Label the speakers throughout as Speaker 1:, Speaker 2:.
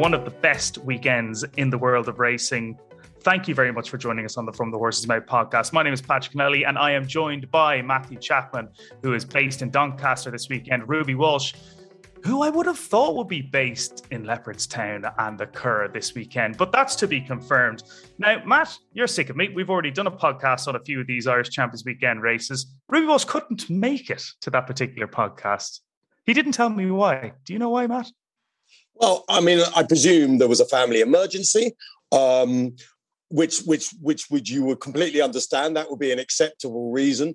Speaker 1: one of the best weekends in the world of racing. Thank you very much for joining us on the From the Horse's Mouth podcast. My name is Patrick Kennelly, and I am joined by Matthew Chapman, who is based in Doncaster this weekend, Ruby Walsh, who I would have thought would be based in Leopardstown and the Curragh this weekend, but that's to be confirmed. Now, Matt, you're sick of me. We've already done a podcast on a few of these Irish Champions Weekend races. Ruby Walsh couldn't make it to that particular podcast. He didn't tell me why. Do you know why, Matt?
Speaker 2: Well, I mean, I presume there was a family emergency, which would you would completely understand. That would be an acceptable reason.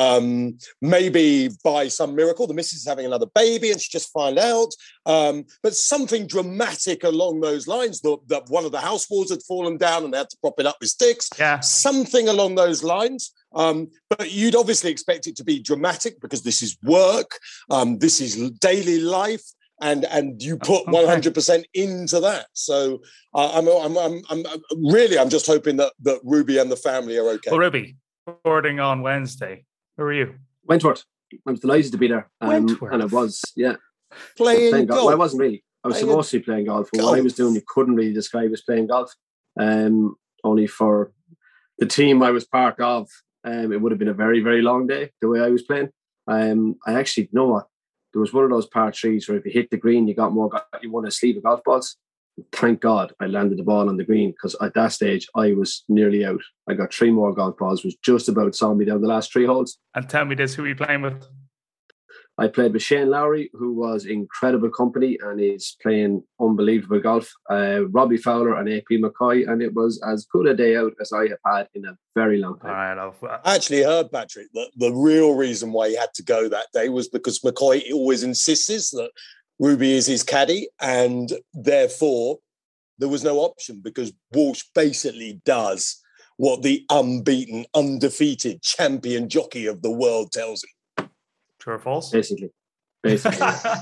Speaker 2: Maybe by some miracle, the missus is having another baby and she just found out. But something dramatic along those lines, that one of the house walls had fallen down and they had to prop it up with sticks.
Speaker 1: Yeah.
Speaker 2: Something along those lines. But you'd obviously expect it to be dramatic because this is work. This is daily life. And you put 100% into that. So I'm just hoping that Ruby and the family are okay.
Speaker 1: Well, Ruby, recording on Wednesday. Who are you?
Speaker 3: Wentworth. I was delighted to be there.
Speaker 1: Wentworth.
Speaker 3: And I was, yeah.
Speaker 2: Playing golf.
Speaker 3: Well, I wasn't really. I was supposed to be playing golf. But what I was doing, you couldn't really describe as playing golf. Only for the team I was part of, it would have been a very, very long day, the way I was playing. I actually, you know what? There was one of those par threes where if you hit the green, you won a sleeve of golf balls. Thank God I landed the ball on the green, because at that stage I was nearly out. I got 3 more golf balls, was just about saw me down the last 3 holes.
Speaker 1: And tell me this, who are you playing with?
Speaker 3: I played with Shane Lowry, who was incredible company and is playing unbelievable golf. Robbie Fowler and AP McCoy, and it was as good a day out as I have had in a very long time.
Speaker 2: I actually heard, Patrick, that the real reason why he had to go that day was because McCoy always insists that Ruby is his caddy, and therefore there was no option because Walsh basically does what the unbeaten, undefeated champion jockey of the world tells him.
Speaker 1: True or false?
Speaker 3: Basically.
Speaker 1: Listen,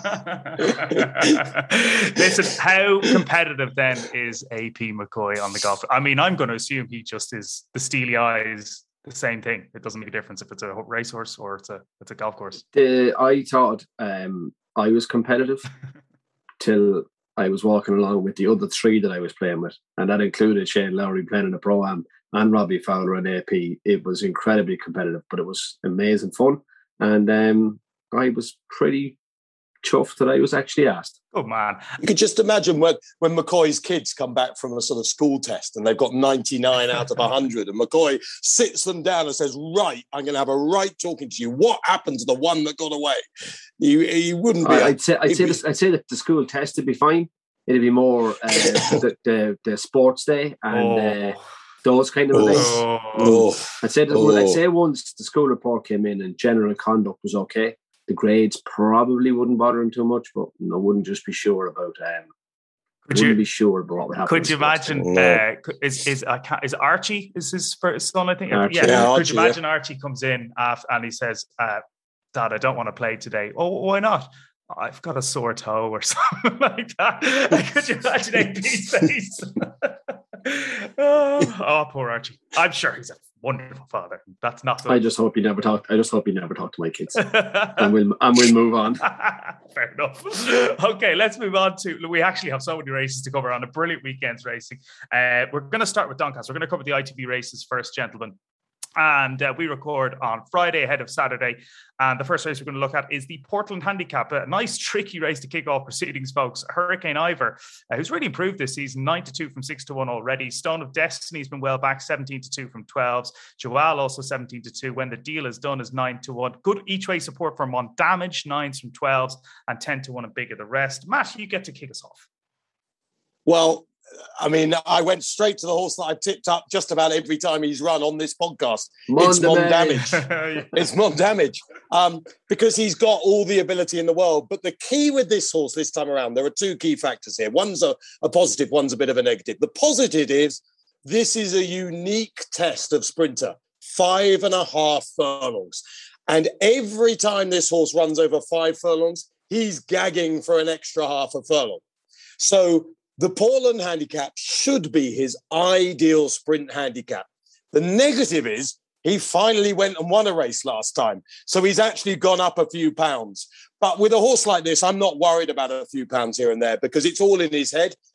Speaker 1: how competitive then is AP McCoy on the golf? I mean, I'm going to assume he just is the steely eyes, the same thing. It doesn't make a difference if it's a racehorse or it's a golf course.
Speaker 3: I thought I was competitive till I was walking along with the other 3 that I was playing with, and that included Shane Lowry playing in the Pro-Am and Robbie Fowler and AP. It was incredibly competitive, but it was amazing fun. And I was pretty chuffed that I was actually asked.
Speaker 1: Oh, man.
Speaker 2: You could just imagine when McCoy's kids come back from a sort of school test and they've got 99 out of 100 and McCoy sits them down and says, right, I'm going to have a right talking to you. What happened to the one that got away? You wouldn't be...
Speaker 3: I'd say that the school test would be fine. It'd be more the sports day and... those kind of things. I'd say once the school report came in and general conduct was okay, the grades probably wouldn't bother him too much, but I wouldn't just be sure about. Be sure about what would happen.
Speaker 1: Could you imagine? Is Archie is his first son? I think.
Speaker 3: Archie.
Speaker 1: Could you imagine Archie comes in and he says, "Dad, I don't want to play today." Oh, why not? I've got a sore toe or something like that. Could you imagine AP's face? Oh, poor Archie. I'm sure he's a wonderful father. That's not.
Speaker 3: I just hope he never talked. To my kids, and we'll move on.
Speaker 1: Fair enough. Okay, let's move on to. We actually have so many races to cover on a brilliant weekend's racing. We're going to start with Doncaster. We're going to cover the ITV races first, gentlemen. And we record on Friday ahead of Saturday. And the first race we're going to look at is the Portland Handicap. A nice, tricky race to kick off proceedings, folks. Hurricane Ivor, who's really improved this season, 9-2 from 6-1 already. Stone of Destiny has been well back, 17-2 from 12s. Joal also 17-2. When the Deal is Done is 9-1. Good each-way support for Mondamage, 9s from 12s, and 10-1 and bigger the rest. Matt, you get to kick us off.
Speaker 2: Well, I mean, I went straight to the horse that I've tipped up just about every time he's run on this podcast. It's Mondamage. It's Mondamage. Because he's got all the ability in the world. But the key with this horse this time around, there are 2 key factors here. One's a positive, one's a bit of a negative. The positive is this is a unique test of sprinter, 5.5 furlongs. And every time this horse runs over 5 furlongs, he's gagging for an extra half a furlong. So the Portland Handicap should be his ideal sprint handicap. The negative is he finally went and won a race last time. So he's actually gone up a few pounds. But with a horse like this, I'm not worried about a few pounds here and there because it's all in his head.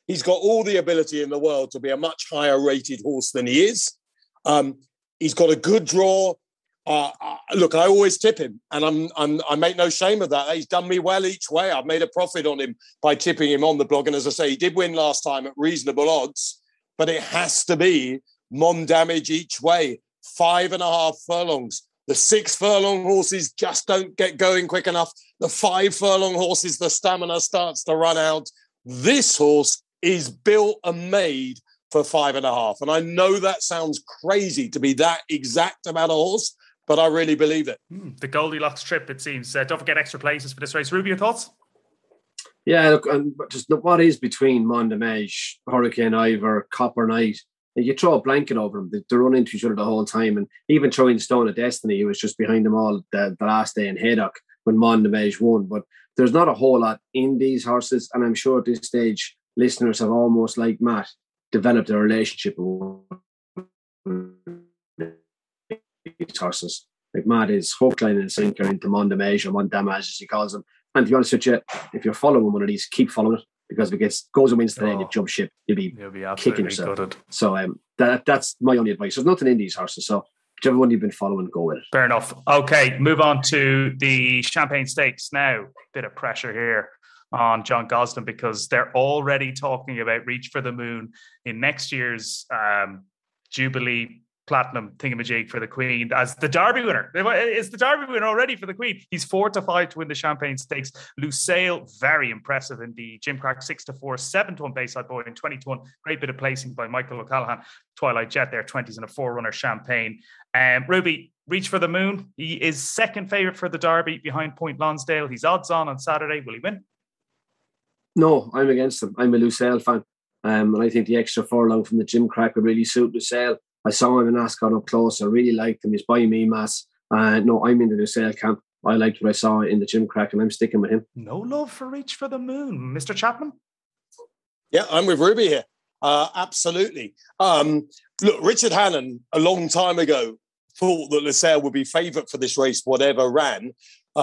Speaker 2: He's got all the ability in the world to be a much higher rated horse than he is. He's got a good draw. Look, I always tip him, and I make no shame of that. He's done me well each way. I've made a profit on him by tipping him on the blog. And as I say, he did win last time at reasonable odds, but it has to be Mondamage each way, 5.5 furlongs. The 6 furlong horses just don't get going quick enough. The 5 furlong horses, the stamina starts to run out. This horse is built and made for 5.5. And I know that sounds crazy to be that exact amount of horse, but I really believe it.
Speaker 1: The Goldilocks trip, it seems. Don't forget extra places for this race. Ruby, your thoughts?
Speaker 3: Yeah, look, and just what is between Mondamage, Hurricane Ivor, Copper Knight? You throw a blanket over them. They run into each other the whole time. And even throwing Stone of Destiny, he was just behind them all the last day in Haydock when Mondamage won. But there's not a whole lot in these horses. And I'm sure at this stage, listeners have almost, like Matt, developed a relationship with these horses. Like Matt is hook, line and sinker into Mondamage or Mondamage, as he calls them. And to be honest with you, if you're following one of these, keep following it. Because if it goes and wins today and you jump ship, you'll be kicking yourself. Gutted. So that's my only advice. There's nothing in these horses. So whichever one you've been following, go with it.
Speaker 1: Fair enough. Okay, move on to the Champagne Stakes now. Bit of pressure here on John Gosden because they're already talking about Reach for the Moon in next year's Jubilee Platinum thingamajig for the Queen as the Derby winner. Is the Derby winner already for the Queen? He's 4-5 to win the Champagne Stakes. Lusail, very impressive in the Gimcrack 6-4, 7-1 Bayside Boy and 20-1. Great bit of placing by Michael O'Callaghan. Twilight Jet there, 20s and a 4-runner Champagne. Ruby, Reach for the Moon. He is second favourite for the Derby behind Point Lonsdale. He's odds on Saturday. Will he win?
Speaker 3: No, I'm against him. I'm a Lusail fan. And I think the extra furlong from the Gimcrack would really suit Lusail. I saw him in Ascot up close. I really liked him. He's by me, mass. No, I'm in the Lusail camp. I liked what I saw in the Gimcrack and I'm sticking with him.
Speaker 1: No love for Reach for the Moon. Mr. Chapman?
Speaker 2: Yeah, I'm with Ruby here. Absolutely. Look, Richard Hannon, a long time ago, thought that Lusail would be favourite for this race, whatever ran.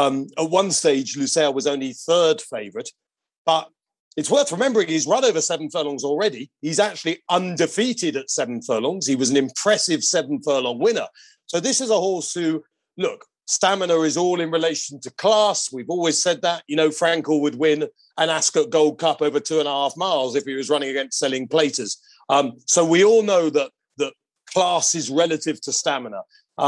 Speaker 2: At one stage, Lusail was only third favourite. But it's worth remembering he's run over 7 furlongs already. He's actually undefeated at 7 furlongs. He was an impressive 7 furlong winner. So this is a horse who, look, stamina is all in relation to class. We've always said that. You know, Frankel would win an Ascot Gold Cup over 2.5 miles if he was running against Selling Platers. So we all know that class is relative to stamina.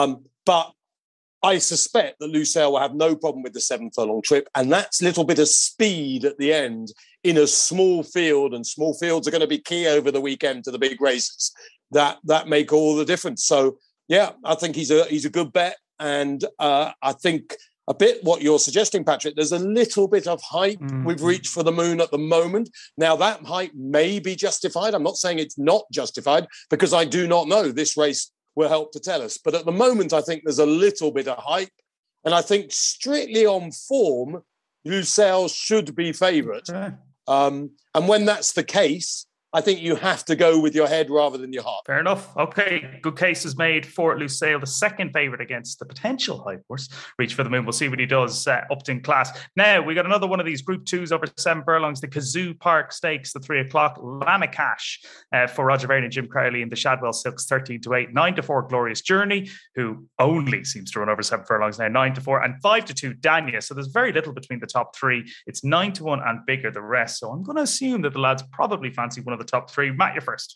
Speaker 2: But I suspect that Lusail will have no problem with the 7 furlong trip. And that's a little bit of speed at the end in a small field. And small fields are going to be key over the weekend to the big races. That make all the difference. So, yeah, I think he's a good bet. And I think a bit what you're suggesting, Patrick, there's a little bit of hype with Reach for the Moon at the moment. Now, that hype may be justified. I'm not saying it's not justified because I do not know. This race will help to tell us. But at the moment, I think there's a little bit of hype. And I think strictly on form, Lusail should be favourite. Okay. And when that's the case, I think you have to go with your head rather than your heart.
Speaker 1: Fair enough. Okay, good case is made for Lusail, the second favourite against the potential hype horse, Reach for the Moon. We'll see what he does upped in class. Now, we got another one of these Group 2s over 7 furlongs, the Kazoo Park Stakes, the 3 o'clock, Lamacash for Roger Varian and Jim Crowley in the Shadwell Silks, 13-8, 9-4 Glorious Journey, who only seems to run over 7 furlongs now, 9-4, and 5-2 Dania. So there's very little between the top 3. It's 9-1 and bigger the rest. So I'm going to assume that the lads probably fancy one of the top 3. Matt, you're first.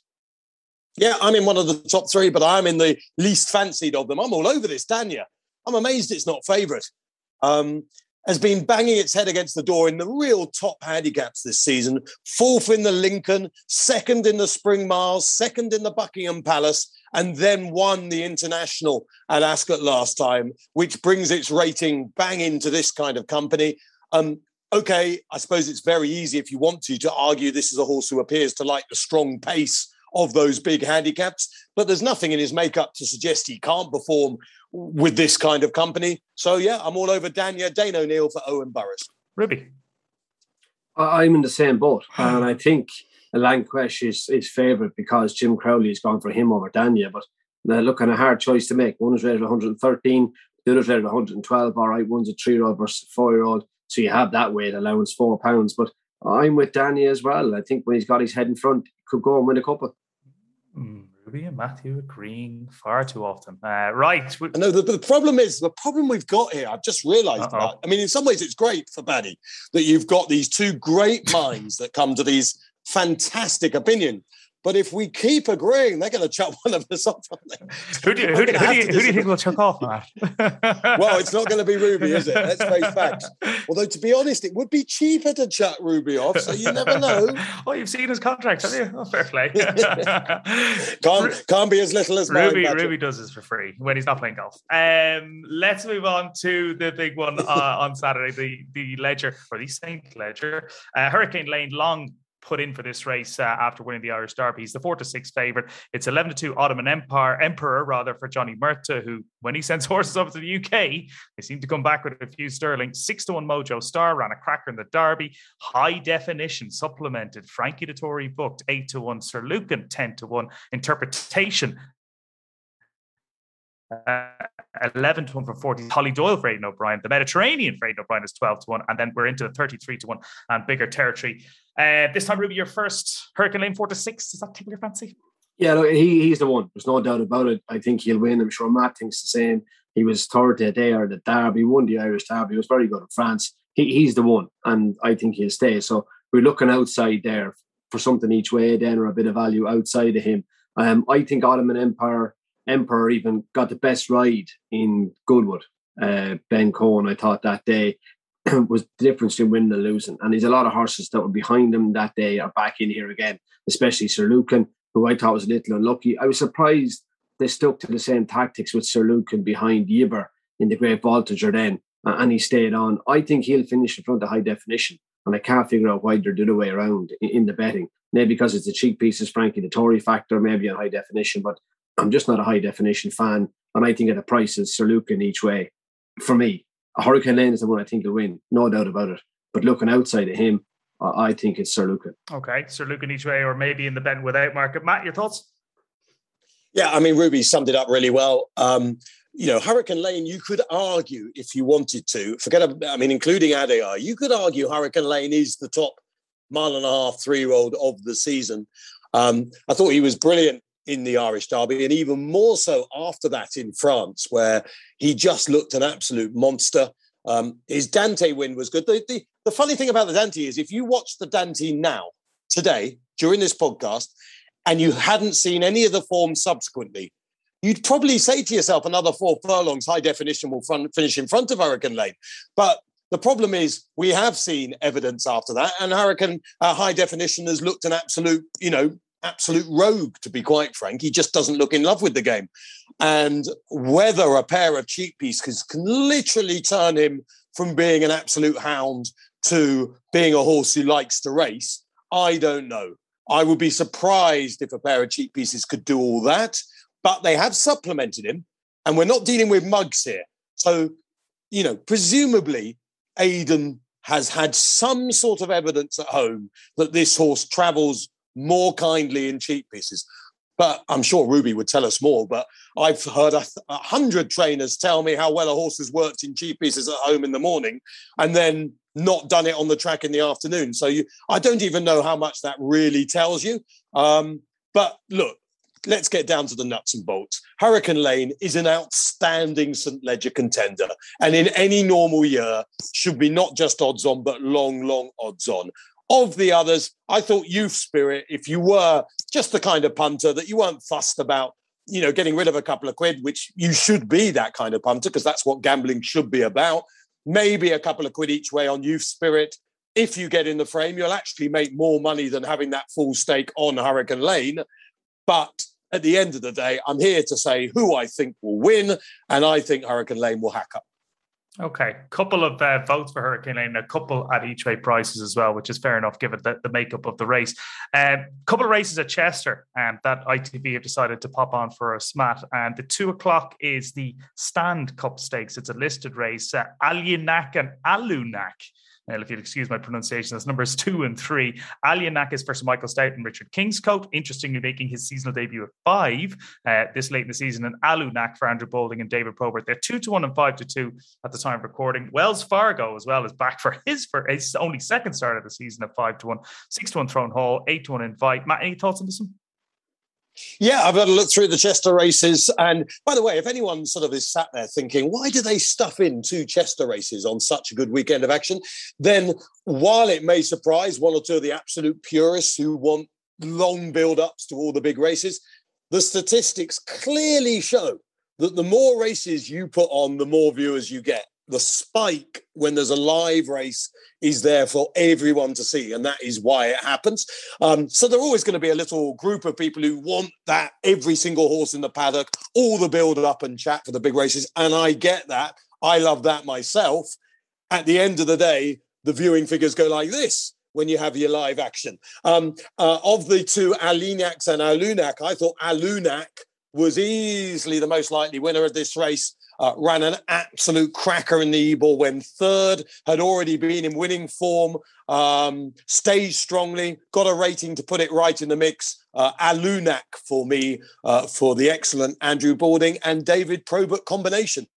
Speaker 2: Yeah, I'm in one of the top 3, but I'm in the least fancied of them. I'm all over this, Dania. I'm amazed it's not favourite. Has been banging its head against the door in the real top handicaps this season. 4th in the Lincoln, 2nd in the Spring Mars, 2nd in the Buckingham Palace, and then won the International at Ascot last time, which brings its rating bang into this kind of company. Okay, I suppose it's very easy if you want to argue this is a horse who appears to like the strong pace of those big handicaps, but there's nothing in his makeup to suggest he can't perform with this kind of company. So, yeah, I'm all over Dania. Dane O'Neill for Owen Burrows.
Speaker 1: Ruby?
Speaker 3: I'm in the same boat, and I think Lanquesh is favourite because Jim Crowley has gone for him over Dania, but looking a hard choice to make. One is rated at 113, the other is rated at 112. All right, one's a 3-year-old versus a 4-year-old. So you have that weight allowance £4. But I'm with Danny as well. I think when he's got his head in front, he could go and win a couple.
Speaker 1: Ruby and Matthew agreeing far too often. Right.
Speaker 2: No, the problem we've got here, I've just realised that. I mean, in some ways it's great for Baddy that you've got these two great minds that come to these fantastic opinions. But if we keep agreeing, they're going to chuck one of us off.
Speaker 1: Who do you think will chuck off, Matt?
Speaker 2: Well, it's not going to be Ruby, is it? Let's face facts. Although, to be honest, it would be cheaper to chuck Ruby off, so you never know.
Speaker 1: Oh, you've seen his contract, have you? Oh, fair play.
Speaker 2: can't be as little as mine.
Speaker 1: Ruby does this for free when he's not playing golf. Let's move on to the big one on Saturday, the Ledger, or the St. Ledger. Hurricane Lane long put in for this race after winning the Irish Derby. He's the 4-6 favourite. It's 11-2 Ottoman Emperor for Johnny Murtagh, who, when he sends horses up to the UK, they seem to come back with a few sterling. 6-1 Mojo Star ran a cracker in the Derby. High Definition supplemented. Frankie Dettori booked 8-1. Sir Lucan 10-1. Interpretation 11-1 for 40. Holly Doyle for Aidan O'Brien. The Mediterranean for Aidan O'Brien is 12-1. And then we're into the 33-1 and bigger territory. This time, Ruby, your first Hurricane Lane 4-6. Does that tickle your fancy?
Speaker 3: Yeah, look, he's the one. There's no doubt about it. I think he'll win. I'm sure Matt thinks the same. He was third today or the Derby, won the Irish Derby. He was very good in France. He's the one, and I think he'll stay. So we're looking outside there for something each way then, or a bit of value outside of him. I think Ottoman Emperor even got the best ride in Goodwood. Ben Cohen, I thought that day was the difference between winning and losing. And there's a lot of horses that were behind him that day are back in here again, especially Sir Lucan, who I thought was a little unlucky. I was surprised they stuck to the same tactics with Sir Lucan behind Yibber in the Great Voltager then, and he stayed on. I think he'll finish in front of High Definition, and I can't figure out why they're the other way around in the betting. Maybe because it's the cheap pieces, Frankie Dettori factor, maybe on High Definition, but I'm just not a High Definition fan, and I think at the prices, Sir Lucan each way. For me, a Hurricane Lane is the one I think will win, no doubt about it. But looking outside of him, I think it's Sir Lucan.
Speaker 1: Okay, Sir Lucan each way, or maybe in the bet without market. Matt, your thoughts?
Speaker 2: Yeah, I mean, Ruby summed it up really well. Hurricane Lane, you could argue if you wanted to, including Adai, you could argue Hurricane Lane is the top 1.5 mile, 3-year-old of the season. I thought he was brilliant in the Irish Derby, and even more so after that in France, where he just looked an absolute monster. His Dante win was good. The funny thing about the Dante is if you watch the Dante now, today, during this podcast, and you hadn't seen any of the form subsequently, you'd probably say to yourself, another 4 furlongs, High Definition will finish in front of Hurricane Lane. But the problem is we have seen evidence after that, and High Definition has looked an absolute rogue, to be quite frank. He just doesn't look in love with the game. And whether a pair of cheap pieces can literally turn him from being an absolute hound to being a horse who likes to race, I don't know. I would be surprised if a pair of cheap pieces could do all that, but they have supplemented him, and we're not dealing with mugs here. So, presumably Aidan has had some sort of evidence at home that this horse travels more kindly in cheap pieces. But I'm sure Ruby would tell us more. But I've heard 100 trainers tell me how well a horse has worked in cheap pieces at home in the morning and then not done it on the track in the afternoon. So I don't even know how much that really tells you. But look, let's get down to the nuts and bolts. Hurricane Lane is an outstanding St. Ledger contender. And in any normal year, should be not just odds on, but long, long odds on. Of the others, I thought Youth Spirit, if you were just the kind of punter that you weren't fussed about, getting rid of a couple of quid, which you should be that kind of punter, because that's what gambling should be about. Maybe a couple of quid each way on Youth Spirit. If you get in the frame, you'll actually make more money than having that full stake on Hurricane Lane. But at the end of the day, I'm here to say who I think will win, and I think Hurricane Lane will hack up.
Speaker 1: Okay, couple of votes for Hurricane Lane, a couple at each way prices as well, which is fair enough given the makeup of the race. Couple of races at Chester that ITV have decided to pop on for us, Matt. And the 2:00 is the Stand Cup Stakes. It's a listed race. Alyanak and Alunak if you'll excuse my pronunciation, that's numbers 2 and 3. Alianakis versus Michael Stout and Richard Kingscote, interestingly making his seasonal debut at 5 this late in the season, and Alunak for Andrew Boulding and David Probert. They're 2-1 and 5-2 at the time of recording. Wells Fargo as well is back for his only second start of the season at 5-1, 6-1 Throne Hall, 8-1 Invite. Matt, any thoughts on this one?
Speaker 2: Yeah, I've had a look through the Chester races. And by the way, if anyone sort of is sat there thinking, why do they stuff in 2 Chester races on such a good weekend of action? Then while it may surprise one or two of the absolute purists who want long build-ups to all the big races, the statistics clearly show that the more races you put on, the more viewers you get. The spike when there's a live race is there for everyone to see, and that is why it happens. So there are always going to be a little group of people who want that, every single horse in the paddock, all the build-up and chat for the big races, and I get that. I love that myself. At the end of the day, the viewing figures go like this when you have your live action. Of the 2, Alinak and Alunak, I thought Alunak was easily the most likely winner of this race. Ran an absolute cracker in the Ebor when third, had already been in winning form, staged strongly, got a rating to put it right in the mix. Alunak for me, for the excellent Andrew Boulding and David Probert combination.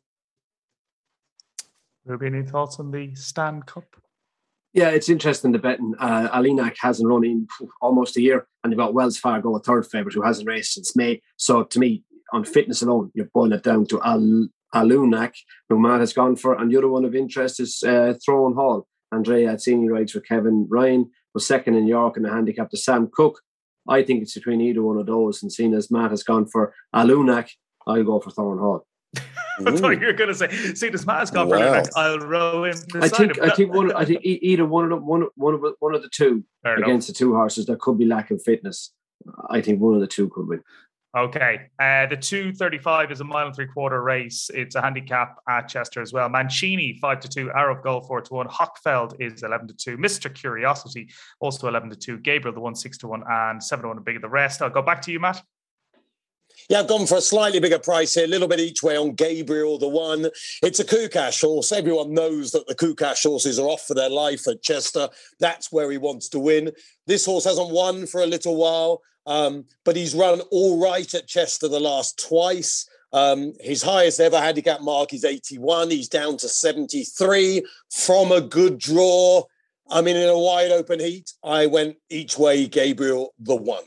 Speaker 1: Ruby, any thoughts on the Stan Cup?
Speaker 3: Yeah, it's interesting, the betting. Alinak hasn't run in almost a year, and they've got Wells Fargo, a third favourite, who hasn't raced since May. So to me, on fitness alone, you're boiling it down to Alunak, who Matt has gone for, and the other one of interest is Throne Hall. Andrea Azzini rides for Kevin Ryan, was second in York in the handicap to Sam Cook. I think it's between either one of those, and seeing as Matt has gone for Alunak, I'll go for Throne Hall.
Speaker 1: I thought you were going to say, see, this Matt has gone for Alunak, I'll row in.
Speaker 3: I think either one of them, one of the two against the 2 horses that could be lacking fitness. I think one of the 2 could win.
Speaker 1: Okay, the 2:35 is a 1.75 mile race. It's a handicap at Chester as well. Mancini 5-2, Arrow Gold 4-1, Hochfeld is 11-2, Mr. Curiosity also 11-2, Gabriel the 1 6-1, and 7-1 bigger the rest. I'll go back to you, Matt.
Speaker 2: Yeah, I've gone for a slightly bigger price here, a little bit each way on Gabriel the 1. It's a Kukash horse. Everyone knows that the Kukash horses are off for their life at Chester. That's where he wants to win. This horse hasn't won for a little while. But he's run all right at Chester the last twice. His highest ever handicap mark is 81. He's down to 73 from a good draw. I mean, in a wide open heat, I went each way Gabriel the 1.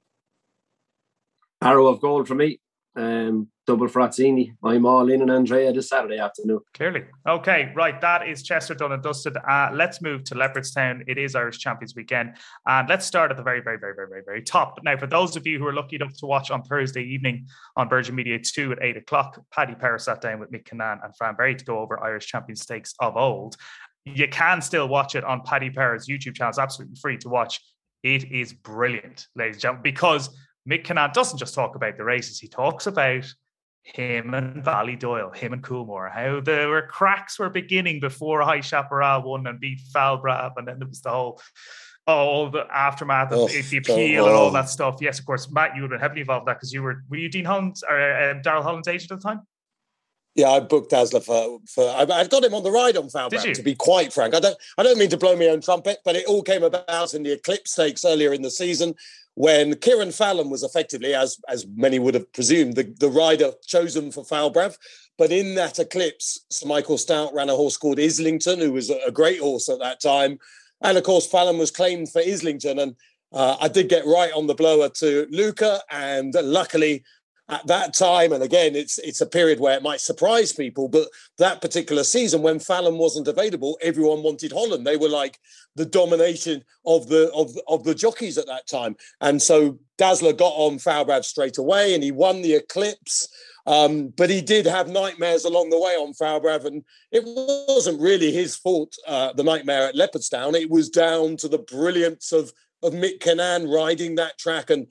Speaker 3: Arrow of Gold for me. Double for Azzini. I'm all in on Andrea this Saturday afternoon.
Speaker 1: Clearly. Okay, right. That is Chester done and dusted. Let's move to Leopardstown. It is Irish Champions Weekend. And let's start at the very, very, very, very, very, very top. Now, for those of you who are lucky enough to watch on Thursday evening on Virgin Media 2 at 8 o'clock, Paddy Power sat down with Mick Kinnan and Fran Berry to go over Irish Champions Stakes of old. You can still watch it on Paddy Power's YouTube channel. It's absolutely free to watch. It is brilliant, ladies and gentlemen, because Mick Kinnan doesn't just talk about the races. He talks about him and Ballydoyle, him and Coolmore, how there were cracks were beginning before High Chaparral won and beat Falbrab, and then there was the whole the aftermath of the appeal and all that stuff. Yes, of course, Matt, you would have been heavily involved in that because were you Dean Holland or Darrell Holland's agent at the time?
Speaker 2: Yeah, I booked Dazzler for I've got him on the ride on Falbrab, to be quite frank. I don't mean to blow my own trumpet, but it all came about in the Eclipse Stakes earlier in the season, when Kieran Fallon was effectively, as many would have presumed, the rider chosen for Falbrab. But in that Eclipse, Sir Michael Stout ran a horse called Islington, who was a great horse at that time. And, of course, Fallon was claimed for Islington. And I did get right on the blower to Luca. And luckily, at that time, and again, it's a period where it might surprise people, but that particular season when Fallon wasn't available, everyone wanted Holland. They were like the domination of the jockeys at that time. And so Dazzler got on Falbrab straight away and he won the Eclipse. But he did have nightmares along the way on Falbrab, and it wasn't really his fault, the nightmare at Leopardstown. It was down to the brilliance of Mick Kinnan riding that track and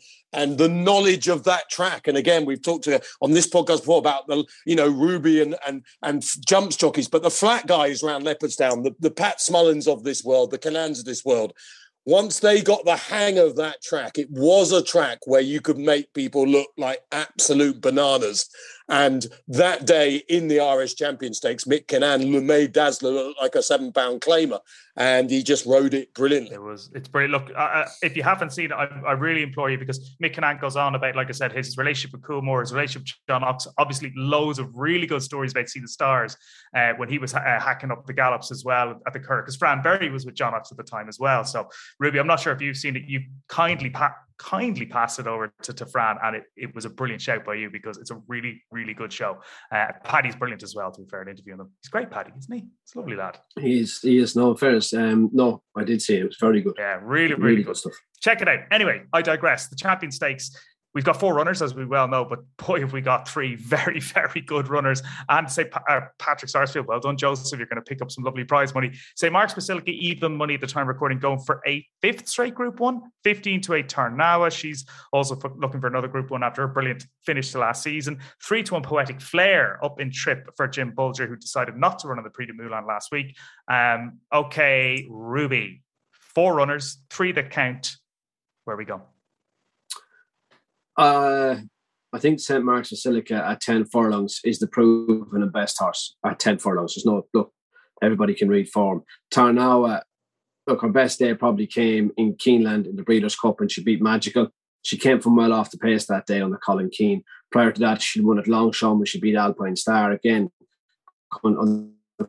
Speaker 2: the knowledge of that track. And again, we've talked on this podcast before about Ruby and jumps jockeys, but the flat guys around Leopardstown, the Pat Smullins of this world, the Kinans of this world, once they got the hang of that track, it was a track where you could make people look like absolute bananas. And that day in the Irish Champion Stakes, Mick Kinane made Dazzler look like a 7-pound claimer, and he just rode it brilliantly.
Speaker 1: It's brilliant. Look, if you haven't seen it, I really implore you, because Mick Kinane goes on about, like I said, his relationship with Coolmore, his relationship with John Ox, obviously loads of really good stories about See the Stars when he was hacking up the gallops as well at the Kirk, because Fran Berry was with John Ox at the time as well. So, Ruby, I'm not sure if you've seen it. You kindly pass it over to Fran, and it was a brilliant shout by you, because it's a really, really good show. Paddy's brilliant as well, to be fair, in interviewing him. He's great, Paddy, isn't he? He's a lovely lad.
Speaker 3: He is, no, fairness. No, I did see it. It was very good.
Speaker 1: Yeah, really good stuff. Check it out. Anyway, I digress. The Champion Stakes, we've got 4 runners, as we well know, but boy, have we got 3 very, very good runners. And say Patrick Sarsfield, well done, Joseph. You're going to pick up some lovely prize money. St. Mark's Basilica, even money at the time of recording, going for a 5th straight Group 1, 15-8 Tarnawa. She's also looking for another Group 1 after a brilliant finish to last season. 3-1 Poetic Flare up in trip for Jim Bulger, who decided not to run on the Prix de Moulin last week. Okay, Ruby, 4 runners, 3 that count. Where we go?
Speaker 3: I think St. Mark's Basilica at 10 furlongs is the proven and best horse at 10 furlongs. There's no, look, everybody can read form. Tarnawa, look, her best day probably came in Keeneland in the Breeders' Cup, and she beat Magical. She came from well off the pace that day under Colin Keane. Prior to that, she won at Longchamp when she beat Alpine Star again. On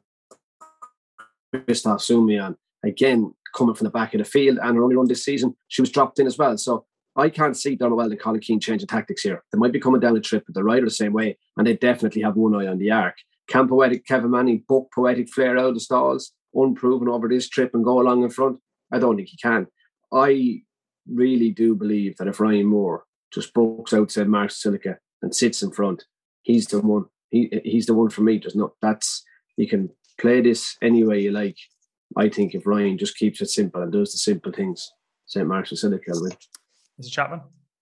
Speaker 3: Christophe Soumian, again, coming from the back of the field, and her only run this season, she was dropped in as well. So I can't see Donald Weld and Colin Keane changing tactics here. They might be coming down the trip, but they're rider the same way, and they definitely have one eye on the arc. Can Kevin Manning book Poetic Flare out of the stalls, unproven over this trip, and go along in front? I don't think he can. I really do believe that if Ryan Moore just books out St. Mark's Basilica and sits in front, he's the one. He's the one for me. You can play this any way you like. I think if Ryan just keeps it simple and does the simple things, St. Mark's Basilica will win.
Speaker 1: Mr. Chapman?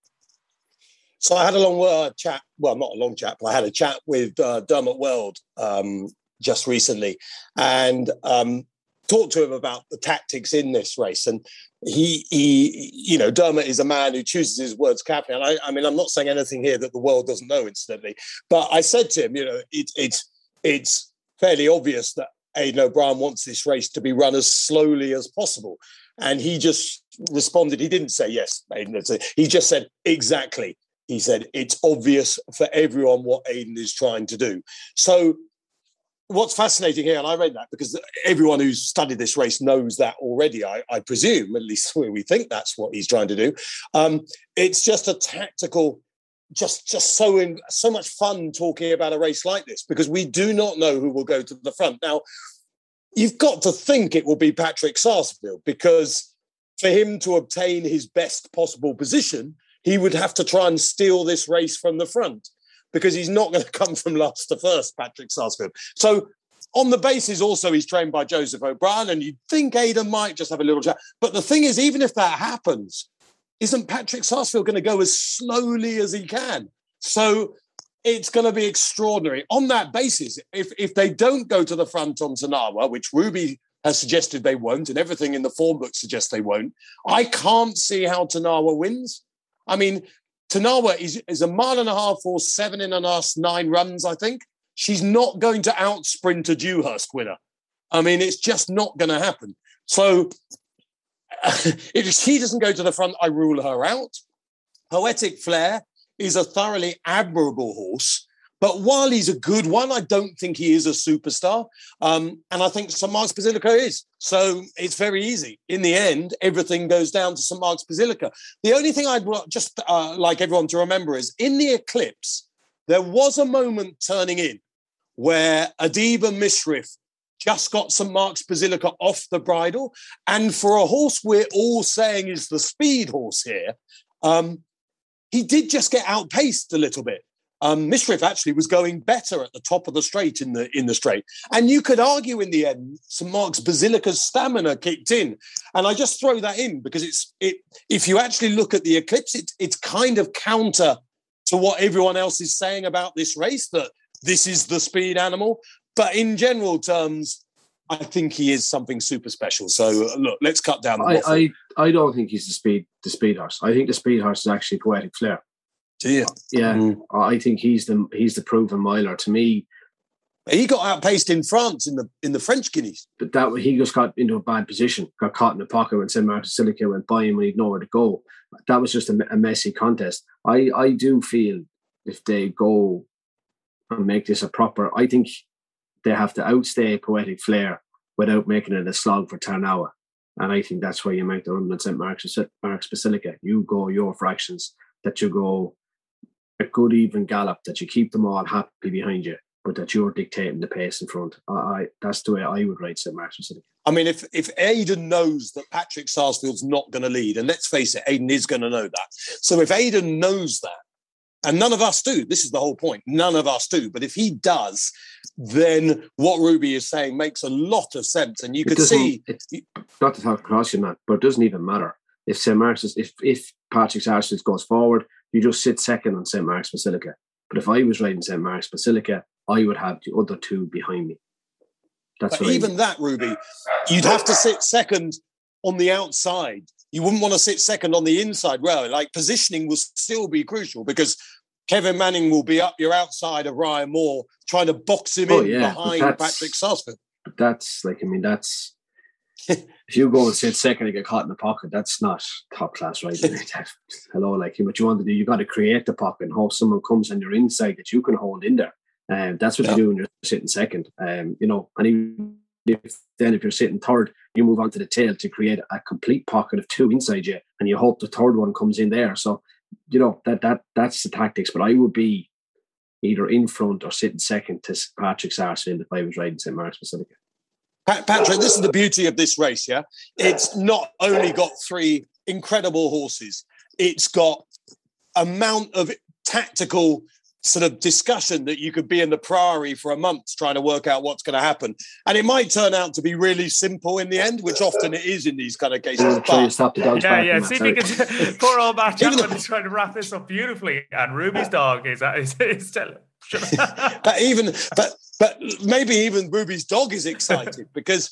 Speaker 2: So I had a long chat. Well, not a long chat, but I had a chat with Dermot Weld just recently, and talked to him about the tactics in this race. And he, Dermot is a man who chooses his words carefully. And I mean, I'm not saying anything here that the world doesn't know, incidentally, but I said to him, it's fairly obvious that Aidan O'Brien wants this race to be run as slowly as possible. And he just responded. He didn't say yes, Aidan. He just said, exactly. He said, it's obvious for everyone what Aidan is trying to do. So what's fascinating here, and I read that because everyone who's studied this race knows that already, I presume, at least we think that's what he's trying to do. It's just a tactical, just so much fun talking about a race like this, because we do not know who will go to the front. Now, you've got to think it will be Patrick Sarsfield, because for him to obtain his best possible position, he would have to try and steal this race from the front, because he's not going to come from last to first, Patrick Sarsfield. So on the basis also he's trained by Joseph O'Brien, and you'd think Aidan might just have a little chat. But the thing is, even if that happens, isn't Patrick Sarsfield going to go as slowly as he can? So it's going to be extraordinary. On that basis, if they don't go to the front on Tarnawa, which Ruby has suggested they won't, and everything in the form book suggests they won't, I can't see how Tarnawa wins. I mean, Tarnawa is a mile and a half or 7 1/2, 9 runs, I think. She's not going to out-sprint a Dewhurst winner. I mean, it's just not going to happen. So if she doesn't go to the front, I rule her out. Poetic Flare is a thoroughly admirable horse, but while he's a good one, I don't think he is a superstar. And I think St. Mark's Basilica is. So it's very easy. In the end, everything goes down to St. Mark's Basilica. The only thing I'd just like everyone to remember is, in the eclipse, there was a moment turning in where Adiba Mishrif just got St. Mark's Basilica off the bridle. And for a horse we're all saying is the speed horse here, he did just get outpaced a little bit. Mishrif actually was going better at the top of the straight in the straight. And you could argue in the end, St. Mark's Basilica's stamina kicked in. And I just throw that in because if you actually look at the eclipse, it's kind of counter to what everyone else is saying about this race, that this is the speed animal. But in general terms, I think he is something super special. So look, let's cut down the waffle.
Speaker 3: I don't think he's the speed horse. I think the speed horse is actually Poetic Flare.
Speaker 2: Do you?
Speaker 3: Yeah, I think he's the proven miler to me.
Speaker 2: He got outpaced in France in the French Guineas.
Speaker 3: But that he just got into a bad position, got caught in the pocket when St. Mark's Basilica went by him when he'd nowhere to go. That was just a messy contest. I do feel if they go and make this a proper, I think they have to outstay Poetic Flare without making it a slog for Tarnawa. And I think that's why you make the run at St. Mark's Basilica. You go your fractions, that you go a good even gallop, that you keep them all happy behind you, but that you're dictating the pace in front. That's the way I would ride St. Mark's Basilica.
Speaker 2: I mean, if Aidan knows that Patrick Sarsfield's not going to lead, and let's face it, Aidan is going to know that. So if Aidan knows that, and none of us do, this is the whole point, none of us do, but if he does, then what Ruby is saying makes a lot of sense. And you could see...
Speaker 3: Not to talk across you, Matt, but it doesn't even matter. If St. Mark's, if Patrick Sarsfield goes forward, you just sit second on St. Mark's Basilica. But if I was riding St. Mark's Basilica, I would have the other two behind me.
Speaker 2: That's but even that, Ruby, you'd have to sit second on the outside. You wouldn't want to sit second on the inside row. Like, positioning will still be crucial because Kevin Manning will be up your outside of Ryan Moore trying to box him behind Patrick Sarsfield.
Speaker 3: But that's if you go and sit second and get caught in the pocket, that's not top class riding. Hello, like what you want to do, you got to create the pocket and hope someone comes on your inside that you can hold in there. That's what you do when you're sitting second. And even if you're sitting third, you move on to the tail to create a complete pocket of two inside you, and you hope the third one comes in there. So, that's the tactics. But I would be either in front or sitting second to Patrick Sarsfield if I was riding St. Mark's Basilica.
Speaker 2: Patrick, this is the beauty of this race, yeah? It's not only got three incredible horses, it's got amount of tactical sort of discussion that you could be in the Priory for a month trying to work out what's going to happen. And it might turn out to be really simple in the end, which often it is in these kind of cases.
Speaker 3: But, stop the dog's
Speaker 1: yeah. See if you can... Poor old Matt Chapman is trying to wrap this up beautifully. And Ruby's dog is telling...
Speaker 2: but maybe even Ruby's dog is excited because,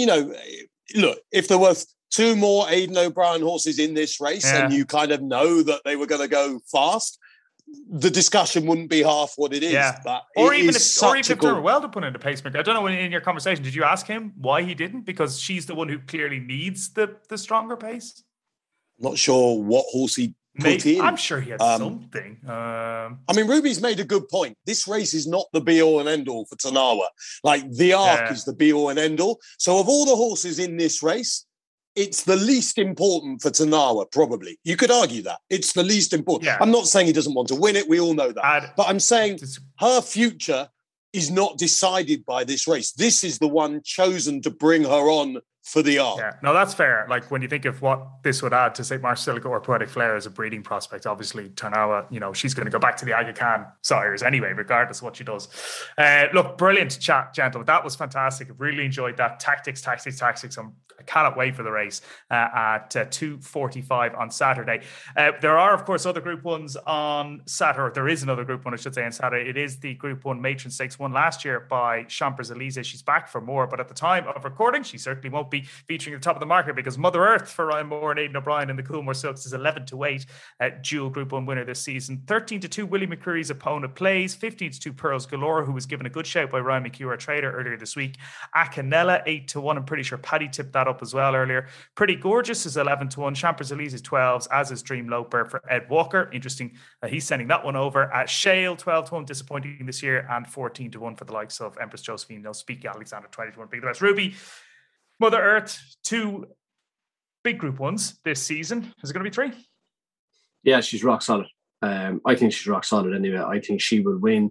Speaker 2: look, if there were two more Aidan O'Brien horses in this race and you kind of know that they were going to go fast, the discussion wouldn't be half what it is.
Speaker 1: Yeah.
Speaker 2: But
Speaker 1: or even if they were well to put in the pacemaker. I don't know, in your conversation, did you ask him why he didn't? Because she's the one who clearly needs the stronger pace.
Speaker 2: Not sure what horse he put in.
Speaker 1: I'm sure he had something.
Speaker 2: I mean, Ruby's made a good point. This race is not the be-all and end-all for Tarnawa. Like, the Arc is the be-all and end-all. So of all the horses in this race, it's the least important for Tarnawa, probably. You could argue that. It's the least important. Yeah. I'm not saying he doesn't want to win it. We all know that. But I'm saying her future is not decided by this race. This is the one chosen to bring her on for the Arc.
Speaker 1: Yeah, no, that's fair. Like, when you think of what this would add to St. Mark's Basilica or Poetic Flare as a breeding prospect, obviously Tarnawa, she's going to go back to the Aga Khan sires anyway, regardless of what she does. Look, brilliant chat, gentlemen. That was fantastic. I really enjoyed that. Tactics. I cannot wait for the race at 2:45 on Saturday. There are, of course, other Group 1s on Saturday. There is another Group 1, I should say, on Saturday. It is the Group 1 Matron Stakes won last year by Champs Elysees. She's back for more, but at the time of recording, she certainly won't be featuring at the top of the market because Mother Earth for Ryan Moore and Aidan O'Brien in the Coolmore Silks is 11-8 dual Group 1 winner this season. 13-2 Willie McCreary's opponent plays. 15-2 Pearls Galore, who was given a good shout by Ryan McHugh, our trader, earlier this week. Acanella 8-1. I'm pretty sure Paddy tipped that up as well earlier. Pretty Gorgeous is 11-1. Champs Elysees is 12s, as is Dream Loper for Ed Walker. Interesting. He's sending that one over. Shale 12-1, disappointing this year, and 14-1 for the likes of Empress Josephine. No Speak Alexander 20-1. Big the best. Ruby, Mother Earth, 2 big Group 1s this season. Is it going to be 3?
Speaker 3: Yeah, she's rock solid. I think she's rock solid anyway. I think she will win.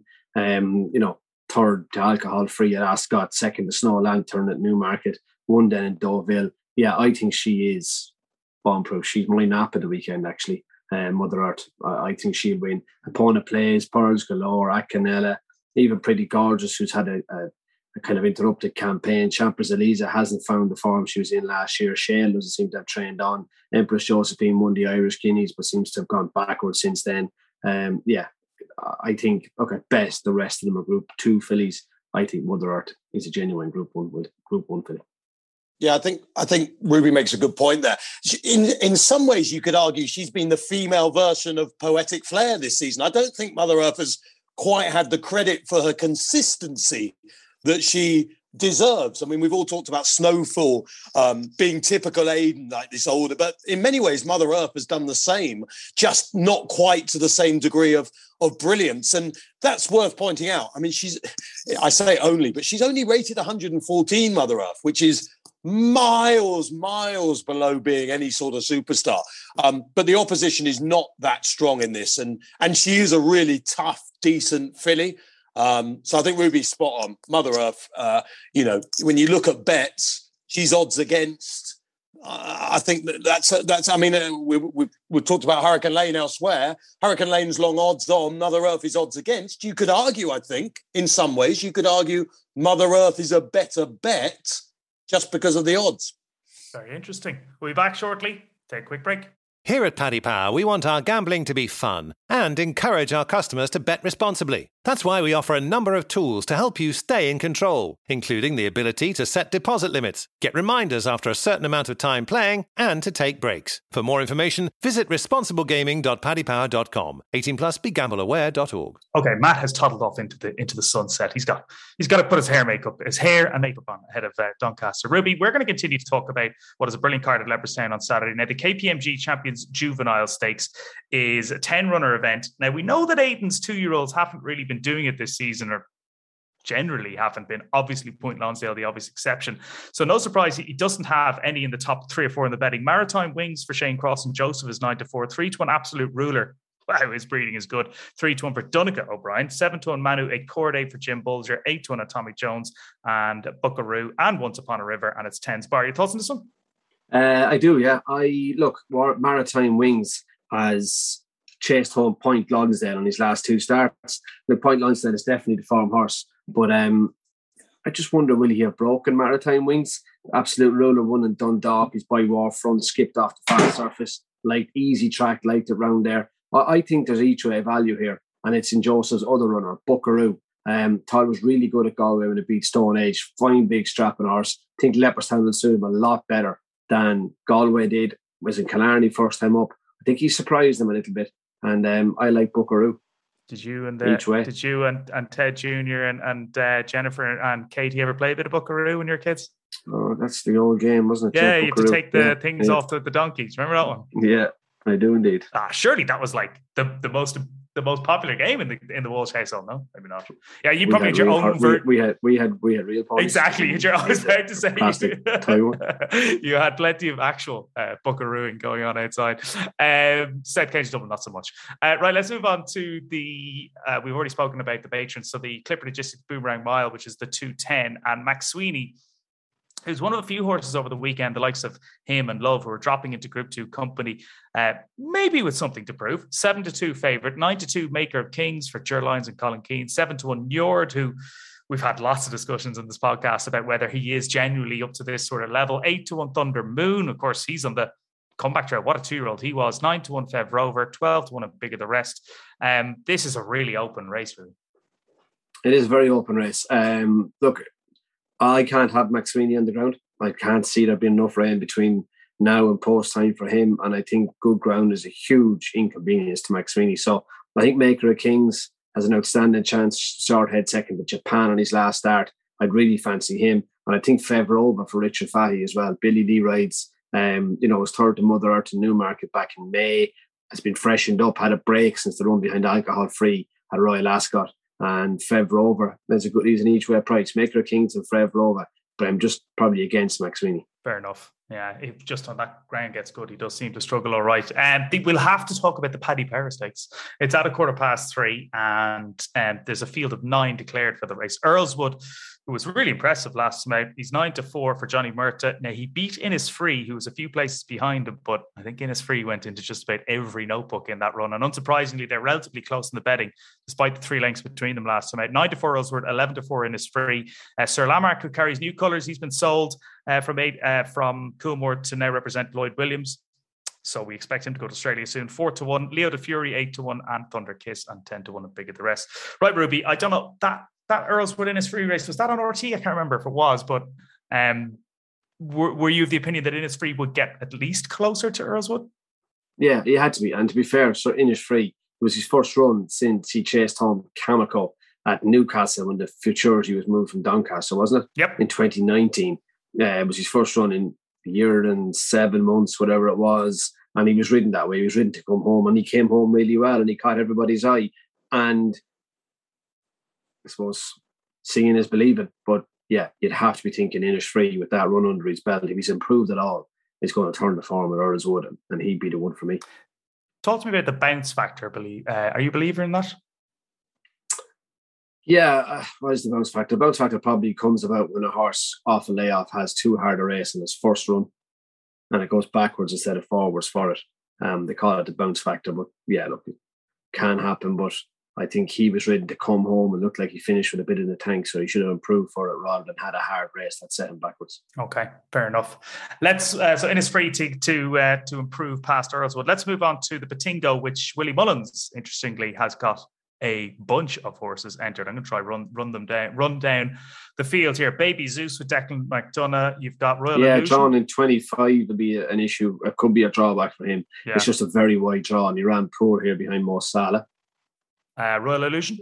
Speaker 3: Third to Alcohol Free at Ascot, second to Snow Lantern at Newmarket, one then in Deauville. Yeah, I think she is bomb-proof. She's my nap at the weekend, actually. Mother Earth, I think she'll win. Opponent plays, Pearls Galore, Acanella, even Pretty Gorgeous, who's had a kind of interrupted campaign. Champs Elysees hasn't found the form she was in last year. Shale doesn't seem to have trained on. Empress Josephine won the Irish Guineas, but seems to have gone backwards since then. I think, best the rest of them are Group 2 fillies. I think Mother Earth is a genuine Group 1 filly.
Speaker 2: Yeah, I think Ruby makes a good point there. In some ways, you could argue she's been the female version of Poetic Flare this season. I don't think Mother Earth has quite had the credit for her consistency that she deserves. I mean, we've all talked about Snowfall being typical Aiden, like this older, but in many ways, Mother Earth has done the same, just not quite to the same degree of brilliance. And that's worth pointing out. I mean, I say only, but she's only rated 114, Mother Earth, which is miles below being any sort of superstar. But the opposition is not that strong in this. And she is a really tough, decent filly. So I think Ruby's spot on. Mother Earth, when you look at bets, she's odds against. I think that's. I mean, we've talked about Hurricane Lane elsewhere. Hurricane Lane's long odds on. Mother Earth is odds against. You could argue, I think, in some ways, Mother Earth is a better bet just because of the odds.
Speaker 1: Very interesting. We'll be back shortly. Take a quick break.
Speaker 4: Here at Paddy Power, we want our gambling to be fun and encourage our customers to bet responsibly. That's why we offer a number of tools to help you stay in control, including the ability to set deposit limits, get reminders after a certain amount of time playing, and to take breaks. For more information, visit responsiblegaming.paddypower.com. 18 plus, begambleaware.org.
Speaker 1: Okay, Matt has toddled off into the sunset. He's got to put his hair and makeup on ahead of Doncaster. Ruby, we're going to continue to talk about what is a brilliant card at Leopardstown on Saturday. Now, the KPMG Champions Juvenile Stakes is a 10-runner event. Now, we know that Aiden's 2-year-olds haven't really been doing it this season, or generally haven't been. Obviously, Point Lonsdale, the obvious exception. So no surprise, he doesn't have any in the top 3 or 4 in the betting. Maritime Wings for Shane Cross and Joseph is 9-4. 3-1 Absolute Ruler. Wow, his breeding is good. 3-1 for Donica O'Brien. 7-1 Manu Acorde for Jim Bulger. 8-1 Atomic Jones and Buckaroo and Once Upon a River. And it's 10 Bar. Your thoughts on this one?
Speaker 3: I do, yeah. Maritime Wings has chased home Point Lonsdale on his last 2 starts. The Point Lonsdale is definitely the form horse, but I just wonder, will he have broken Maritime Wings? Absolute Ruler won in Dundalk. His by war front skipped off the fast surface, like easy track, liked it round there. I think there's each way value here, and it's in Joseph's other runner, Buckaroo. Todd was really good at Galway when it beat Stone Age. Fine big strapping horse. I think Leopardstown will suit him a lot better than Galway did. Was in Killarney first time up. I think he surprised them a little bit. And I like Buckaroo.
Speaker 1: Did you and Ted Jr. and Jennifer and Katie ever play a bit of Buckaroo when you were kids?
Speaker 3: Oh, that's the old game, wasn't it?
Speaker 1: Yeah, you had to take the things off the donkeys. Remember that one?
Speaker 3: Yeah, I do indeed.
Speaker 1: Surely that was like the most popular game in the Walsh household. No, maybe not. Yeah, you probably had your own version.
Speaker 3: We had real parties.
Speaker 1: Exactly. I was about to say you had plenty of actual buckarooing going on outside. South County Dublin, not so much. Right, let's move on to the. We've already spoken about the patrons. So the Clipper Logistics Boomerang Mile, which is the 210, and Max Sweeney, who's one of the few horses over the weekend, the likes of him and Love, who are dropping into Group 2 company, maybe with something to prove. 7-2 favourite, 9-2 Maker of Kings for Ger Lyons and Colin Keane, 7-1 Njord, who we've had lots of discussions on this podcast about whether he is genuinely up to this sort of level. 8-1 Thunder Moon, of course, he's on the comeback trail. What a 2-year-old he was. 9-1 Fev Rover, 12-1 a Bigger the Rest. This is a really open race, really.
Speaker 3: It is a very open race. Look, I can't have Max Sweeney on the ground. I can't see there being enough rain between now and post time for him. And I think good ground is a huge inconvenience to Max Sweeney. So I think Maker of Kings has an outstanding chance. Short head second with Japan on his last start. I'd really fancy him. And I think Fevrova for Richard Fahey as well. Billy Lee rides, was third to Mother Earth in Newmarket back in May. Has been freshened up, had a break since the run behind Alcohol Free at Royal Ascot. And Fev Rover, he's an each way price. Maker of Kings and Fev Rover, but I'm just probably against Max Sweeney.
Speaker 1: Fair enough. Yeah, if just on that ground gets good, he does seem to struggle all right. We'll have to talk about the Paddy Power Stakes. It's at 3:15, and there's a field of 9 declared for the race. Earlswood, who was really impressive last time out, he's 9-4 for Johnny Murta. Now, he beat Innisfree, who was a few places behind him, but I think Innisfree went into just about every notebook in that run. And unsurprisingly, they're relatively close in the betting, despite the 3 lengths between them last time out. 9-4 Earlswood, 11-4 Innisfree. Sir Lamarck, who carries new colours, he's been sold from Coolmore to now represent Lloyd Williams. So we expect him to go to Australia soon. 4-1, Leo the Fury, 8-1, and Thunder Kiss, and 10-1 and Bigger the Rest. Right, Ruby, I don't know, that Earlswood Innisfree race, was that on RT? I can't remember if it was, but were you of the opinion that Innisfree would get at least closer to Earlswood?
Speaker 3: Yeah, he had to be. And to be fair, so Innisfree, it was his first run since he chased home Cameco at Newcastle when the Futurity was moved from Doncaster, wasn't it?
Speaker 1: Yep.
Speaker 3: In 2019. It was his first run in a year and 7 months, whatever it was. And he was ridden that way. He was ridden to come home, and he came home really well, and he caught everybody's eye. And I suppose seeing is believing. But yeah, you'd have to be thinking Innisfree with that run under his belt. If he's improved at all, he's going to turn the form at Earlswood, and he'd be the one for me.
Speaker 1: Talk to me about the bounce factor. Are you a believer in that?
Speaker 3: Yeah, what is the bounce factor? The bounce factor probably comes about when a horse off a layoff has too hard a race in his first run, and it goes backwards instead of forwards for it. They call it the bounce factor, but yeah, look, it can happen. But I think he was ready to come home and looked like he finished with a bit in the tank, so he should have improved for it rather than had a hard race that set him backwards.
Speaker 1: Okay, fair enough. Let's so Innisfree to improve past Earlswood. Let's move on to the Patingo, which Willie Mullins, interestingly, has got a bunch of horses entered. I'm going to try run down the field here. Baby Zeus with Declan McDonough. You've got Royal Illusion.
Speaker 3: Drawn in 25 will be an issue. It could be a drawback for him. Yeah. It's just a very wide draw, and he ran poor here behind Mo Salah.
Speaker 1: Royal Illusion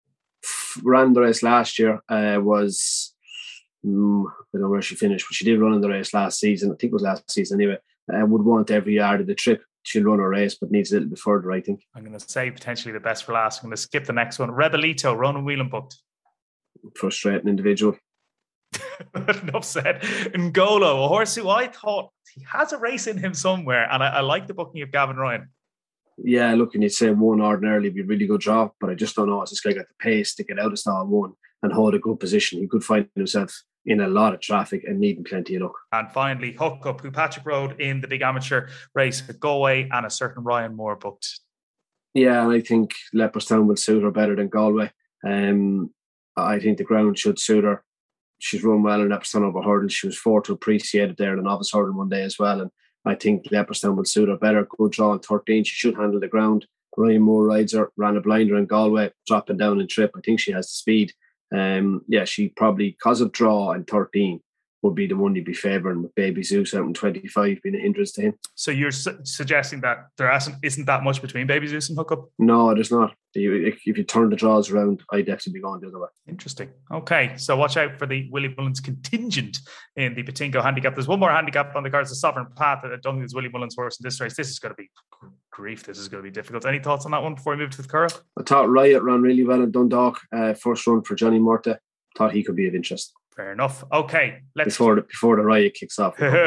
Speaker 3: ran the race last year. Was I don't know where she finished, but she did run in the race last season. I think it was last season anyway. Would want every yard of the trip. She'll run a race, but needs a little bit further, I think.
Speaker 1: I'm going to say potentially the best for last. I'm going to skip the next one. Rebelito, Ronan Whelan booked.
Speaker 3: Frustrating individual.
Speaker 1: Enough said. Ngolo, a horse who I thought he has a race in him somewhere, and I like the booking of Gavin Ryan.
Speaker 3: Yeah, look, and you'd say one ordinarily would be a really good draw, but I just don't know. It's this guy got the pace to get out of stall one and hold a good position. He could find himself in a lot of traffic and needing plenty of luck.
Speaker 1: And finally, Hook Up, who Patrick rode in the big amateur race at Galway, and a certain Ryan Moore booked.
Speaker 3: Yeah, and I think Leopardstown will suit her better than Galway. I think the ground should suit her. She's run well in Leopardstown over hurdles. She was 4th to appreciate it there in the novice hurdle one day as well. And I think Leopardstown will suit her better. Good draw in 13. She should handle the ground. Ryan Moore rides her, ran a blinder in Galway, dropping down in trip. I think she has the speed. She probably, because of draw in 13, would be the one you'd be favouring, with Baby Zeus out in 25 being a hindrance to him.
Speaker 1: So you're suggesting that there isn't that much between Baby Zeus and Hook Up?
Speaker 3: No, there's not. If you turn the draws around, I'd definitely be going the other way.
Speaker 1: Interesting. Okay, so watch out for the Willie Mullins contingent in the Patingo handicap. There's one more handicap on the cards, the Sovereign Path. I don't think it's Willie Mullins' horse in this race. This is going to be grief. This is going to be difficult. Any thoughts on that one before we move to the Curragh?
Speaker 3: I thought Riot ran really well in Dundalk. First run for Johnny Murtagh. Thought he could be of interest.
Speaker 1: Fair enough. Okay, let's
Speaker 3: before the riot kicks off.
Speaker 1: I'm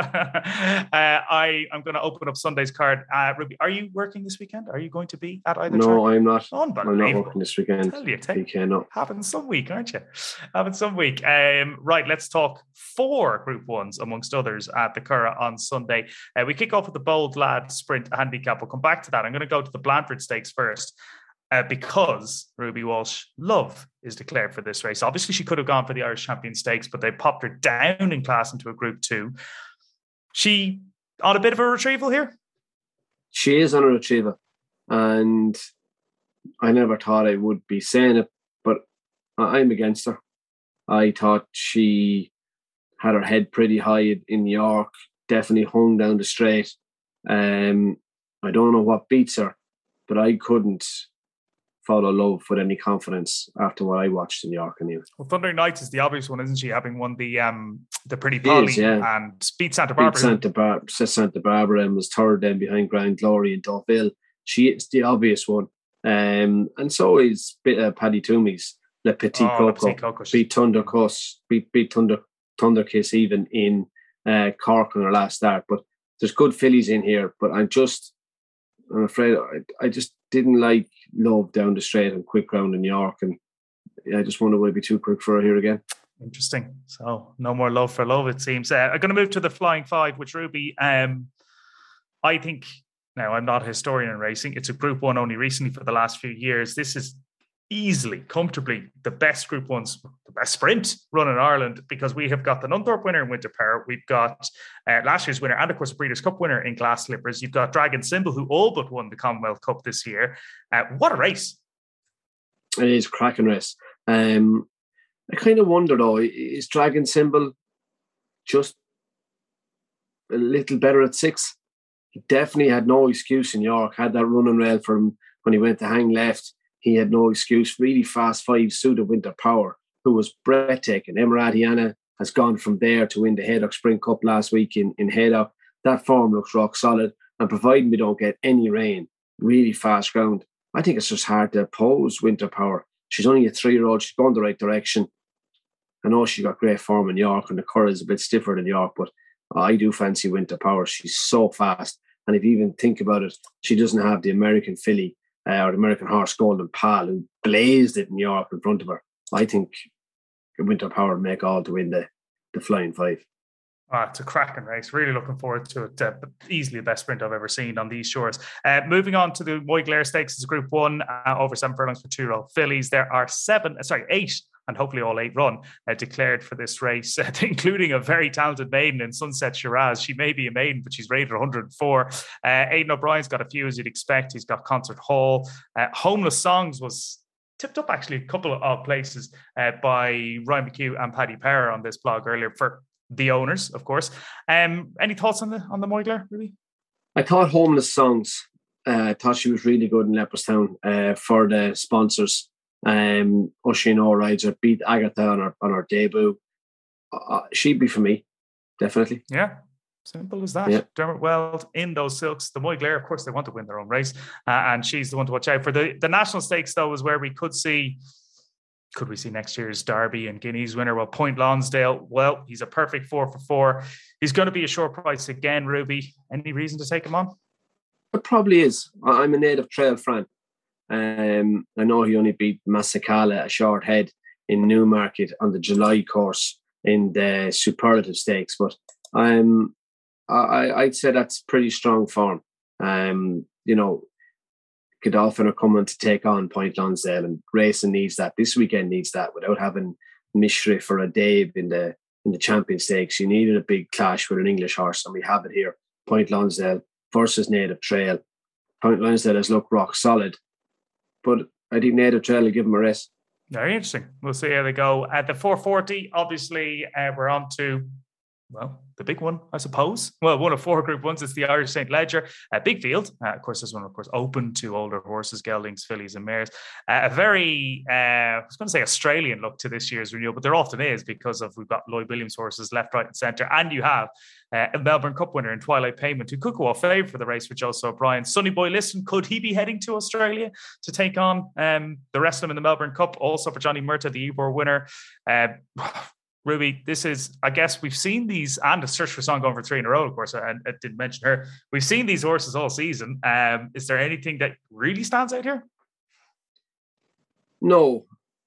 Speaker 1: going to open up Sunday's card. Ruby, are you working this weekend? Are you going to be at either?
Speaker 3: No, I'm not.
Speaker 1: I'm not
Speaker 3: working this weekend.
Speaker 1: Having some week, aren't you? Having some week. Right, let's talk 4 Group 1s amongst others at the Curragh on Sunday. We kick off with the Bold Lad Sprint handicap. We'll come back to that. I'm going to go to the Blandford Stakes first. Because Ruby Walsh Love is declared for this race. Obviously, she could have gone for the Irish Champion Stakes, but they popped her down in class into a Group 2. She on a bit of a retrieval here?
Speaker 3: She is on a retrieval. And I never thought I would be saying it, but I'm against her. I thought she had her head pretty high in New York, definitely hung down the straight. I don't know what beats her, but I couldn't follow Love with any confidence after what I watched in New York. Anyway.
Speaker 1: Well, Thundering Nights is the obvious one, isn't she? Having won the Pretty Polly and beat Santa Barbara.
Speaker 3: Santa Barbara and was third then behind Grand Glory and Deauville. She is the obvious one. And so is Paddy Toomey's Le Petit Coco. Beat Thunder Kiss even in Cork on her last start. But there's good fillies in here, but I'm afraid I just didn't like Love down the straight and quick ground in New York, and I just wonder would it be too quick for her here again.
Speaker 1: Interesting. So no more Love for Love, it seems. I'm going to move to the Flying Five, which Ruby, I think, now I'm not a historian in racing, it's a Group 1 only recently for the last few years. This is easily, comfortably the best Group 1s, the best sprint run in Ireland, because we have got the Nunthorpe winner in Winter Power. We've got last year's winner and, of course, the Breeders' Cup winner in Glass Slippers. You've got Dragon Symbol, who all but won the Commonwealth Cup this year. What a race.
Speaker 3: It is a cracking race. I kind of wonder, though, is Dragon Symbol just a little better at 6. He definitely had no excuse in York. Had that running rail for him when he went to hang left. He had no excuse. Really fast 5 suited Winter Power, who was breathtaking. Emiratiana has gone from there to win the Haydock Spring Cup last week in Haydock. That form looks rock solid. And providing we don't get any rain, really fast ground, I think it's just hard to oppose Winter Power. She's only a 3-year-old. She's going the right direction. I know she got great form in York, and the Curragh is a bit stiffer than York, but I do fancy Winter Power. She's so fast. And if you even think about it, she doesn't have the American filly or the American horse Golden Pal, who blazed it in York in front of her. I think Winter Power will make all to win the Flying 5.
Speaker 1: It's a cracking race. Really looking forward to it. Easily the best sprint I've ever seen on these shores. Moving on to the Moyglare Stakes, it's Group 1, over 7 furlongs for 2-year-old fillies. There are 8, and hopefully all 8 run, declared for this race, including a very talented maiden in Sunset Shiraz. She may be a maiden, but she's rated 104. Aidan O'Brien's got a few, as you'd expect. He's got Concert Hall. Homeless Songs was tipped up actually a couple of odd places by Ryan McHugh and Paddy Power on this blog earlier for the owners, of course. Any thoughts on the Moyglare, really?
Speaker 3: I thought Homeless Songs. I thought she was really good in Leopardstown for the sponsors. Oisin O'Rides beat Agatha on her debut. She'd be for me, definitely.
Speaker 1: Yeah, simple as that. Yeah. Dermot Weld in those silks. The Moyglare, of course, they want to win their own race, and she's the one to watch out for. The National Stakes, though, is where we could see. Could we see next year's Derby and Guineas winner? Well, Point Lonsdale, well, he's a perfect 4 for 4. He's going to be a short price again, Ruby. Any reason to take him on?
Speaker 3: It probably is. I'm a native trail fan. I know he only beat Massacala, a short head in Newmarket on the July course in the Superlative Stakes, but I'd say that's pretty strong form. Godolphin are coming to take on Point Lonsdale, and racing needs that. This weekend needs that. Without having Mishriff or a Dave in the Champion Stakes, you needed a big clash with an English horse, and we have it here. Point Lonsdale versus Native Trail. Point Lonsdale has looked rock solid, but I think Native Trail will give him a race.
Speaker 1: Very interesting. We'll see how they go. At the 440, obviously, we're on to, well, the big one, I suppose. Well, one of 4 Group 1s is the Irish St. Ledger. A big field. Of course, this one, of course, open to older horses, geldings, fillies and mares. A very, I was going to say Australian look to this year's renewal, but there often is because we've got Lloyd Williams horses left, right and centre. And you have a Melbourne Cup winner in Twilight Payment who could go off favourite for the race with Joseph O'Brien. Sonny Boy Liston, could he be heading to Australia to take on the rest of them in the Melbourne Cup? Also for Johnny Murtagh, the Ebor winner. Ruby, this is, I guess we've seen these, and a Search for Song going for 3 in a row, of course, and I didn't mention her. We've seen these horses all season. Is there anything that really stands out here?
Speaker 3: No,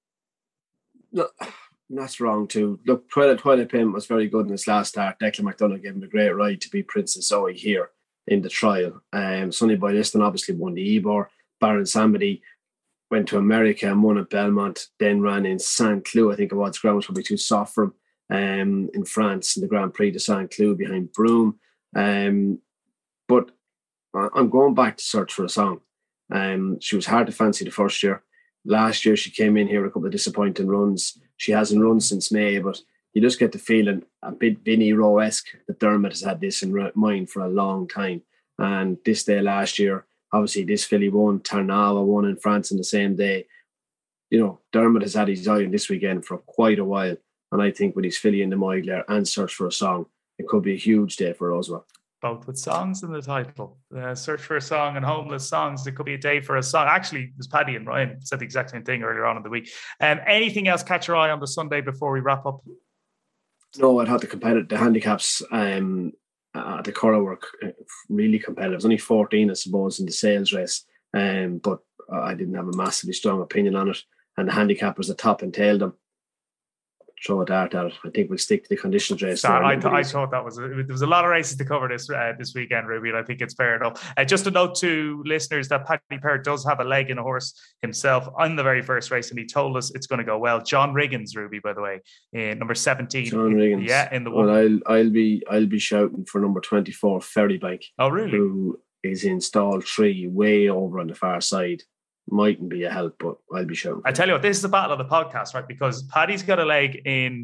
Speaker 3: that's wrong too. Look, Twilight Payment was very good in his last start. Declan McDonough gave him a great ride to beat Princess Zoe here in the trial. Sonny Boy Liston obviously won the Ebor. Baron Samedi went to America and won at Belmont, then ran in Saint Cloud. I think it was ground was probably too soft for him in France in the Grand Prix de Saint Cloud behind Broome. But I'm going back to Search for a Song. She was hard to fancy the first year. Last year she came in here with a couple of disappointing runs. She hasn't run since May, but you just get the feeling a bit Vinnie Rowe-esque that Dermot has had this in mind for a long time. And this day last year, obviously, this filly won. Tarnawa won in France on the same day. You know, Dermot has had his eye on this weekend for quite a while. And I think with his filly in the Moyglare and Search for a Song, it could be a huge day for Roswell.
Speaker 1: Both with songs in the title. Search for a Song and Homeless Songs. It could be a day for a song. Actually, it was Paddy and Ryan said the exact same thing earlier on in the week. Anything else catch your eye on the Sunday before we wrap up?
Speaker 3: No, I'd have the handicaps. The Curragh were really competitive. It was only 14, I suppose, in the sales race, but I didn't have a massively strong opinion on it. And the handicappers at top and tailed them. Throw a dart at it. I think we'll stick to the conditions race.
Speaker 1: I thought there was a lot of races to cover this weekend, Ruby, and I think it's fair enough. Just a note to listeners that Paddy Power does have a leg in a horse himself on the very first race, and he told us it's going to go well. John Riggins, Ruby, by the way, in number 17.
Speaker 3: John Riggins,
Speaker 1: yeah, in the
Speaker 3: one. Well, I'll be shouting for number 24, Ferrybank.
Speaker 1: Oh, really?
Speaker 3: Who is in stall 3, way over on the far side. Mightn't be a help, but I'll be shouting.
Speaker 1: I tell you what, this is the battle of the podcast, right? Because Paddy's got a leg in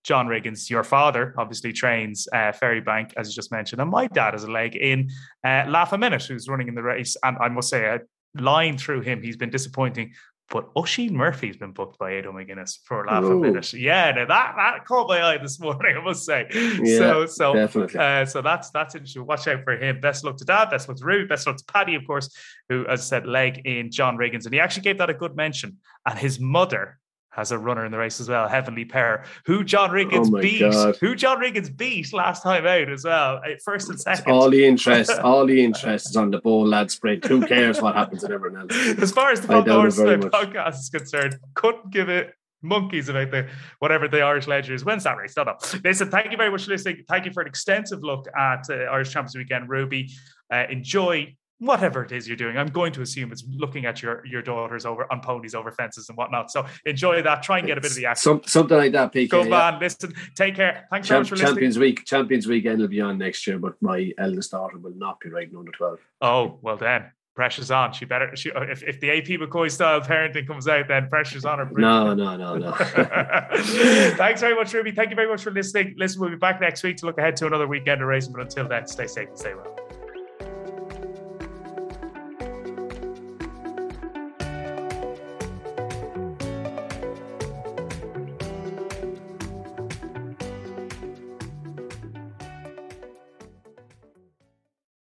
Speaker 1: John Riggins, your father, obviously trains Ferrybank, as you just mentioned, and my dad has a leg in Laugh a Minute, who's running in the race. And I must say, a line through him, he's been disappointing. But Oisin Murphy's been booked by Aidan McGuinness for Laugh a Minute. Yeah, now that caught my eye this morning, I must say.
Speaker 3: Yeah, so definitely.
Speaker 1: So that's interesting. Watch out for him. Best luck to Dad, best luck to Ruby, best luck to Paddy, of course, who, as I said, leg in John Riggins. And he actually gave that a good mention. And his mother has a runner in the race as well, Heavenly Pair, who John Riggins beat last time out as well, first and second.
Speaker 3: All the interest is on the Bow Lad sprint. Who cares what happens to everyone else?
Speaker 1: As far as the Front Door podcast is concerned, couldn't give it monkeys about whatever the Irish Ledger is. When's that race? No. Listen, thank you very much for listening. Thank you for an extensive look at Irish Champions Weekend, Ruby. Enjoy whatever it is you're doing. I'm going to assume it's looking at your daughters over on ponies over fences and whatnot. So enjoy that. Try and get a bit of the action.
Speaker 3: Something like that, PK.
Speaker 1: Go man. Listen, take care. Thanks very much for listening.
Speaker 3: Champions Weekend will be on next year, but my eldest daughter will not be riding under 12.
Speaker 1: Oh, well then. Pressure's on. If the AP McCoy style parenting comes out, then pressure's on her.
Speaker 3: No.
Speaker 1: Thanks very much, Ruby. Thank you very much for listening. Listen, we'll be back next week to look ahead to another weekend of racing. But until then, stay safe and stay well.